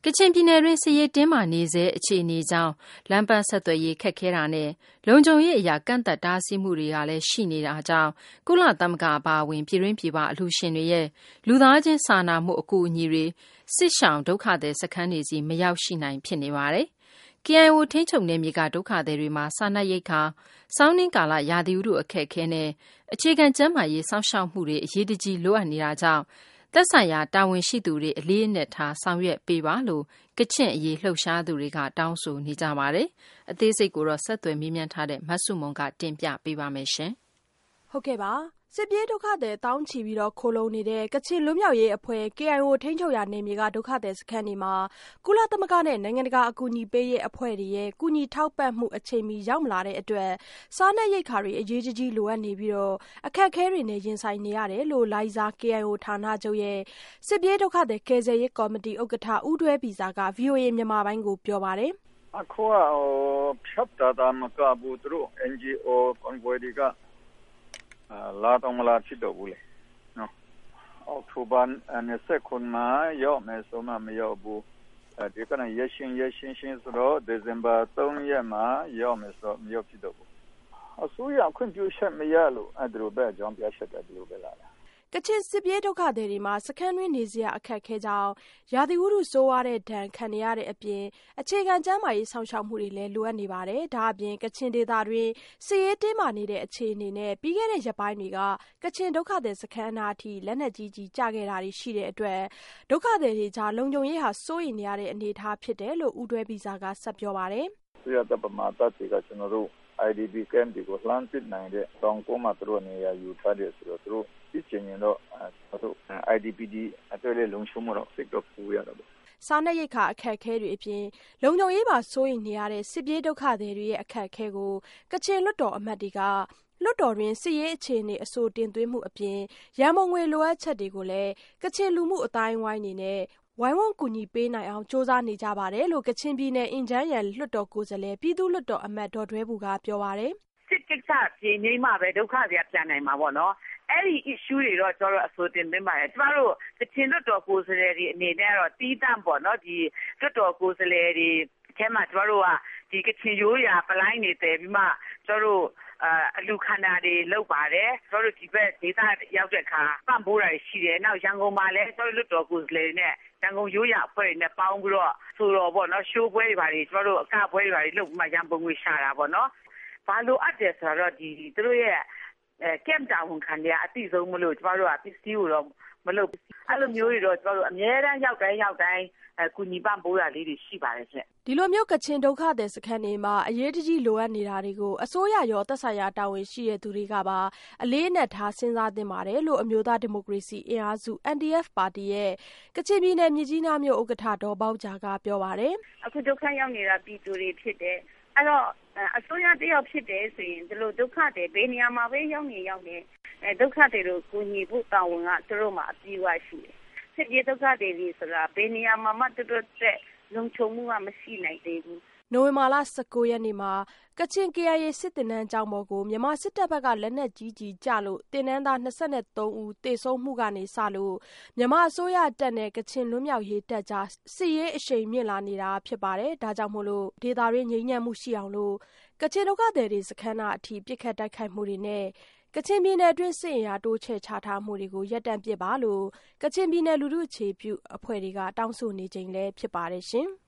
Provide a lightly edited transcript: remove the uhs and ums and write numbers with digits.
ကချင်ပြည်နယ်တွင်းစစ်ရေးတင်းမာနေဆဲအခြေအနေကြောင့်လမ်းပန်းဆက်သွယ်ရေးခက်ခဲတာနဲ့လုံခြုံရေးအရာကန့်သတ်တားဆီးမှုတွေကလည်းရှိနေတာကြောင့်ကုလသမဂ္ဂအပါအဝင်ပြည်တွင်းပြည်ပအလှူရှင်တွေရဲ့လူသားချင်းစာနာမှုအကူအညီတွေစစ်ရှောင်ဒုက္ခသည်စခန်းတွေစီမရောက်ရှိနိုင်ဖြစ်နေပါတယ်။ KIO ထိန်းချုပ်နယ်မြေကဒုက္ခသည်တွေမှာစားနပ်ရိက္ခာစောင်းနှင်းကာလရာသီဥတုအခက်အခဲနဲ့အခြေခံကျန်းမာရေးစောင့်ရှောက်မှုတွေအရေးတကြီးလိုအပ်နေတာကြောင့်သက်ဆိုင်ရာတာဝန်ရှိသူတွေအလေးအနက်ထားဆောင်ရွက်ပေးပါလို့ကချင့်အရေးလှုပ်ရှားသူတွေကတောင်းဆိုနေကြပါတယ်။အသေးစိတ်ကိုတော့ဆက်သွယ်မေးမြန်းထားတဲ့မဆုမွန်ကတင်ပြပေးပါမယ်ရှင်။ဟုတ်ကဲ့ပါ။စစ်ပြေးဒုက္ခသည်တောင်းချီပြီးတော့ခိုလုံနေတဲ့ကချင်လွတ်မြောက်ရေးအဖွဲ့ KIO ထိန်းချုပ်ရာနယ်မြေကဒုက္ခသည်စခန်းတွေမှာကုလသမဂ္ဂနဲ့နိုင်ငံတကာအကူအညီပေးရေးအဖွဲ့တွေရဲ့ကူညီထောက်ပံ့မှုအချိန်မီရောက်မလာတဲ့အတွက်စားနပ်ရိက္ခာတွေအရေးကြီးလိုအပ်နေပြီးတော့အခက်အခဲတွေနဲ့ရင်ဆိုင်နေရတယ်လို့လိုင်ဇာ KIO ဌာနချုပ်ရဲ့စစ်ပြေးဒုက္ခသည်ကယ်ဆယ်ရေးကော်မတီဥက္ကဋ္ဌဦးတွဲပီစာက VOA မြန်မာပိုင်းကိုပြောပါတယ်။အခုဖြတ်တာမကဘူးသူတို့ NGO convoy တွေကလာတော့မလာဖြစ်တော့ဘူးလေနော်အောက်တိုဘာ29မှာရောက်မယ်ဆိုမှမရောက်ဘူးဒီကနေ့ရရှင်းဆိုတော့ဒီဇင်ဘာ3ရက်မှာရောက်မယ်ဆိုတော့မရောက်ဖြစ်တော့ဘူးအစိုးရခွင့်ပြုချက်မရလို့အဲ့ဒီလိုပဲအကြောင်းပြချက်တယ်ဒီလိုပဲလာကချင်စစ်ပြေးဒုက္ခသည်တွေမှာစခန်းတွင်းနေစရာအခက်အခဲကြောင့်ရာသီဥတုဆိုးဝါးတဲ့ဒဏ်ခံနေရတဲ့အပြင်အခြေခံကျန်းမာရေးဆောင်ရှောက်မှုတွေလည်းလိုအပ်နေပါတယ်။ဒါအပြင်ကချင်ဒေသတွင်းစစ်ရေးတင်းမာနေတဲ့အခြေအနေနဲ့ပြီးခဲ့တဲ့ရက်ပိုင်းတွေကကချင်ဒုက္ခသည်စခန်းအနားအထိလက်နက်ကြီးကျခဲ့တာတွေရှိတဲ့အတွက်ဒုက္ခသည်တွေကြားလုံခြုံရေးဟာစိုးရိမ်နေရတဲ့အနေအထားဖြစ်တယ်လို့ဦးတွဲပီစာကဆက်ပြောပါတယ်။ဆိုရတဲ့ပမာတပ်တွေကကျွန်တော်တို့ IDP camp တွေကိုလှမ်းပစ်နိုင်တဲ့တောင်ကုန်းမှာသူတို့နေရာယူထားတယ်ဆိုတော့သူတို့ဒီချိန်ရင်တော့IDPD အတွက်လည်းလုံခြုံမှုတော့စိတ်တော့ပူရတာပေါ့စားနပ်ရိက္ခာအခက်အခဲတွေအပြင်လုံခြုံရေးပါစိုးရိမ်နေရတဲ့စစ်ပြေးဒုက္ခသည်တွေရဲ့အခက်အခဲကိုကချင်လွတ်တော်အမတ်တွေကလွတ်တော်တွင်စစ်ရေးအခြေအနေအဆိုတင်သွင်းမှုအပြင်ရန်ပုံငွေလိုအပ်ချက်တွေကိုလည်းကချင်လူမှုအတိုင်းဝိုင်းနေနဲ့ဝိုင်းဝန်းကူညီပေးနိုင်အောင်စ조사နေကြပါတယ်လို့ကချင်ပြည်နယ်အင်ဂျန်းရန်လွှတ်တော်ကိုယ်စားလှယ်ပြည်သူ့လွှတ်တော်အမတ်ဒေါ်ဒွဲဘူကပြောပါတယ်စစ်ကိစ္စပြည်ငိမ့်မှပဲဒုက္ခတွေပြန်နိုင်မှာပေါ့နော်အဲ့ဒီ issue တွေတော့ကျွန်တော်တို့အဆိုတင်သွင်းပါတယ်ကျမတို့ကချင်လွှတ်တော်ကိုယ်စားလှယ်တွေအနေနဲ့တော့တီးတန့်ပေါ့နော်ဒီလွှတ်တော်ကိုယ်စားလှယ်တွေအဲမှာကျွန်တော်တို့ကဒီကချင်ရိုးရာပလိုင်းနေတယ်ပြီးမှကျွန်တော်တို့အလူခန္ဓာတွေလောက်ပါတယ်ကျွန်တော်တို့ဒီဘက်ဒေသရောက်တဲ့အခါပံ့ပိုးတာရှိတယ်နောက်ရန်ကုန်မှာလည်းကျွန်တော်တို့လွှတ်တော်ကိုယ်စားလှယ်တွေနဲ့ရန်ကုန်ရိုးရာအဖွဲ့တွေနဲ့ပေါင်းပြီးတော့ဆိုတော့ပေါ့နော်ရှိုးပွဲတွေပါတွေကျွန်တော်တို့အကပွဲတွေပါတွေလုပ်ပြီးမှရန်ပုံငွေရှာတာပေါ့နော်ဘာလို့အပ်တယ်ဆိုတော့ဒီသူတို့ရဲ့ကမ်တာဝန်ခံတွေအတိဆုံးမလို့ကျမတို့ကပစ္စည်းကိုတော့မလုပ်အဲ့လိုမျိုးတွေတော့ကျမတို့အများအားရောက်တိုင်းကူညီပံ့ပိုးတာလေးတွေရှိပါတယ်ရှင်ဒီလိုမျိုးကချင်ဒုက္ခသည်စခန်းတွေမှာအရေးတကြီးလိုအပ်နေတာတွေကိုအစိုးရရောသက်ဆိုင်ရာတာဝန်ရှိတဲ့သူတွေကပါအလေးအနက်ထားစဉ်းစားသင့်ပါတယ်လို့အမျိုးသားဒီမိုကရေစီအင်အားစု NDF ပါတီရဲ့ကချင်ပြည်နယ်မြစ်ကြီးနားမြို့ဥက္ကဋ္ဌဒေါ်ပေါက်ဂျာကပြောပါတယ်အခုဒုက္ခရောက်နေတာပြည်သူတွေဖြစ်တယ်အဲ့တော့အစိုးရတယောက်ဖြစ်တယ်ဆိုရင်ဒီလိုဒုက္ခတွေဘယ်နေရာမှာပဲရောက်နေဒုက္ခတွေကိုကူညီဖို့တာဝန်ကသူတို့မှာအပြည့်အဝရှိတယ်စစ်ပြေးဒုက္ခတွေဆိုတာဘယ်နေရာမှာမှသူတို့တဲ့လုံခြုံမှုကမရှိနိုင်သေးဘူးနိုဝင်ဘာလ19ရက်နေ့မှာကချင် KIA စစ်တင်တန်းကျောင်းပေါ်ကိုမြန်မာစစ်တပ်ဘက်ကလက်နက်ကြီးကျလို့တင်တန်းသား23ဦးသေဆုံးမှုကနေစလို့မြန်မာအစိုးရတပ်နဲ့ကချင်လွတ်မြောက်ရေးတပ်ကြားစစ်ရေးအရှိန်မြင့်လာနေတာဖြစ်ပါတယ်။ဒါကြောင့်မို့လို့ဒေသတွင်းငြိမ်းချမ်းမှုရှိအောင်လို့ကချင်ဒုက္ခသည်တွေစခန်းအထိပြစ်ခတ်တိုက်ခိုက်မှုတွေနဲ့ကချင်ပြည်နယ်အတွင်းစစ်အင်အားတိုးချဲ့ချထားမှုတွေကိုရပ်တန့်ပစ်ပါလို့ကချင်ပြည်နယ်လူထုအခြေပြုအဖွဲ့တွေကတောင်းဆိုနေကြလည်းဖြစ်ပါတယ်ရှင်။